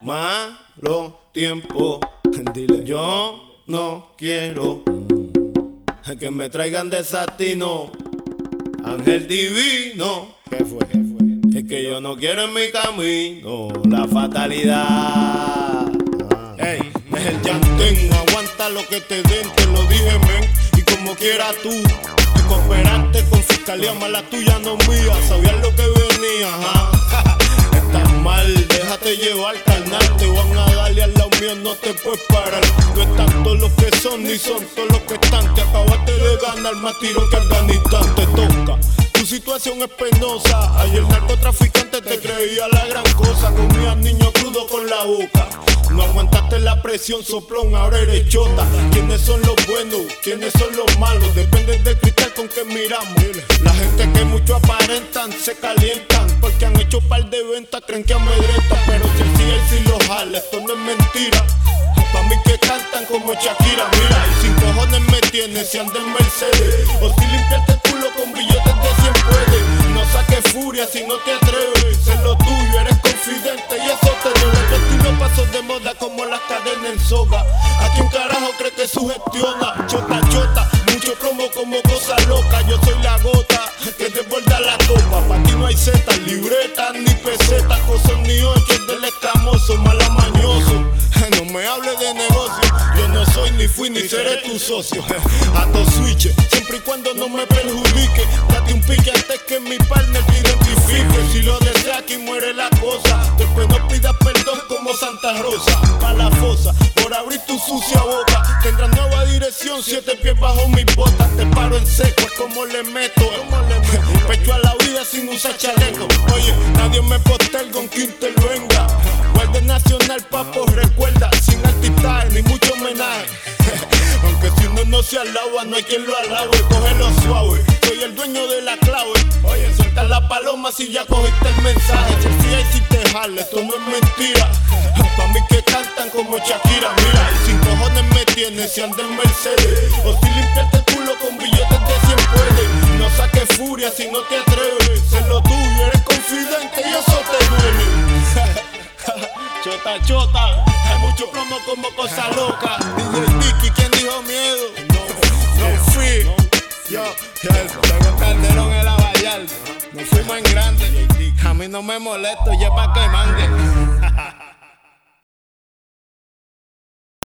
Malo tiempo, dile yo no quiero que me traigan desatino. Ángel divino, ¿Qué fue? es que yo no quiero en mi camino la fatalidad. Ey, es el llantén, aguanta lo que te den, te lo dije, men. Y como quiera tú, el cooperante con fiscalía, mala tuya, no mía. Sabías lo que venía, estás mal, déjate llevar, carnal. Te van a darle al lado mío, no te puedes parar. No están todos los que son, ni son todos los que están. Te acabaste de ganar más tiro que Afganistán. Te toca, tu situación es penosa. Ayer el narcotraficante te creía la gran cosa. Comías niño crudo con la boca. No aguantaste la presión, soplón, ahora eres chota. ¿Quiénes son los buenos? ¿Quiénes son los malos? Depende del cristal con que miramos. La gente que mucho aparentan se calientan porque han hecho par de ventas, creen que amedrentan. Pero si el CIC los jala, esto no es mentira. Pa' mí que cantan como Shakira, mira. Y sin cojones me tienes si anda en Mercedes. O si limpiaste el culo con billetes de 100 puede. No saques furia si no te atreves. Sé lo tuyo, eres confidente y eso te duele. Destino pasos de moda como las cadenas en soga. ¿A quién carajo cree que sugestiona? Chota, chota, mucho promo como cosa loca. Yo soy la gota que desborda la copa. Pa' ti no hay setas, libretas ni pesetas. Cosas ni ocho del escamoso, malamañoso. No me hables de negocio, yo no soy ni fui ni seré tu socio. A tu switch, siempre y cuando no me perjudique. Date un pique antes que mi partner te identifique. Si lo deseas aquí muere la cosa. Después no pidas perdón como Santa Rosa. Pa' la fosa, por abrir tu sucia boca. Tendrás nueva dirección, 7 pies bajo mis botas. Te paro en seco, es como le meto. Pecho a la vida sin usar chaleco. Oye, nadie me posterga aunque intervenga. Guardia Nacional, papo, recuerda, sin altistaje ni mucho homenaje. Aunque si uno no se alaba, no hay quien lo alabe. Cógelo suave, soy el dueño de la clave. Oye, suelta la paloma si ya cogiste el mensaje. Si si te jala, esto no es mentira. Pa' mí que cantan como Shakira, mira. Y sin cojones me tienes si anda en Mercedes. O si limpiaste el culo con billetes de 100 puede. No saques furia si no te atreves. Sé lo tuyo, eres confidente y eso te duele. Chota, chota, hay mucho plomo como cosa loca. DJ Nicky, ¿quién dijo miedo? No fui. Yo, tengo Calderón en la Vallarta. Nos fuimos en grande. A mí no me molesto, ya pa' que mangue.